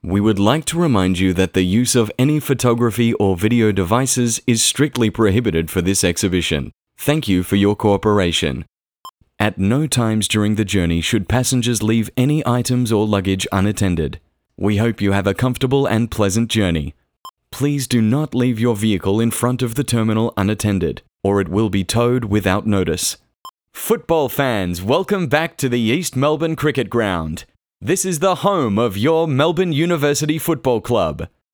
We would like to remind you that the use of any photography or video devices is strictly prohibited for this exhibition. Thank you for your cooperation. At no times during the journey should passengers leave any items or luggage unattended. We hope you have a comfortable and pleasant journey. Please do not leave your vehicle in front of the terminal unattended, or it will be towed without notice. Football fans, welcome back to the East Melbourne Cricket Ground. This is the home of your Melbourne University Football Club.